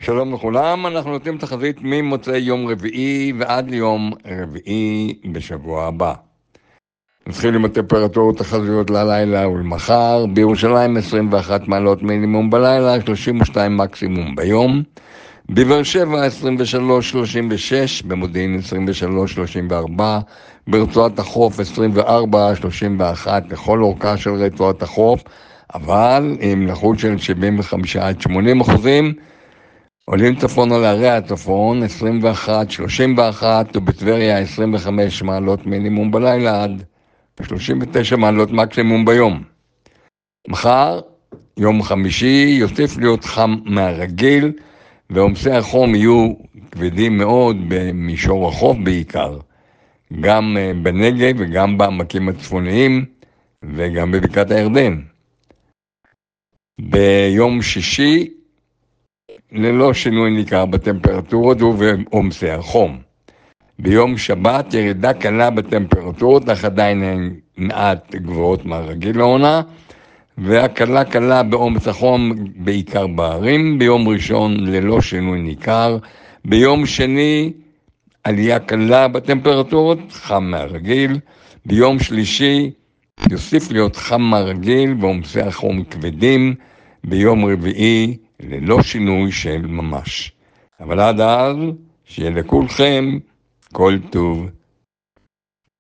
שלום לכולם, אנחנו נותנים תחזית ממוצאי יום רביעי ועד ליום רביעי בשבוע הבא. נתחיל עם הטמפרטורות תחזיות ללילה ולמחר. בירושלים 21 מעלות מינימום בלילה, 32 מקסימום ביום. בבאר שבע 23-36, במודיעין 23-34, ברצועת החוף 24-31 לכל אורכה של רצועת החוף, אבל עם לחות של 75-80%. עולים צפון על ערי הצפון 21-31, ובטבריה 25 מעלות מינימום בלילה עד 39 מעלות מקסימום ביום. מחר, יום חמישי, יוסיף להיות חם מהרגיל, ועומסי החום יהיו כבדים מאוד במישור החוף בעיקר, גם בנגב וגם בעמקים הצפוניים וגם בבקעת הירדן. ביום שישי, ללא שינוי ניכר בטמפרטורות ובעומסי החום. ביום שבת ירידה קלה בטמפרטורות, אך עדיין הן מעט גבוהות מהרגיל לעונה, והקלה קלה בעומס החום בעיקר בערים. ביום ראשון ללא שינוי ניכר. ביום שני עלייה קלה בטמפרטורות, חם מהרגיל. ביום שלישי יוסיף להיות חם מהרגיל ועומסי החום כבדים. ביום רביעי ללא שינוי של ממש. אבל עד אז, שיהיה לכולכם כל טוב.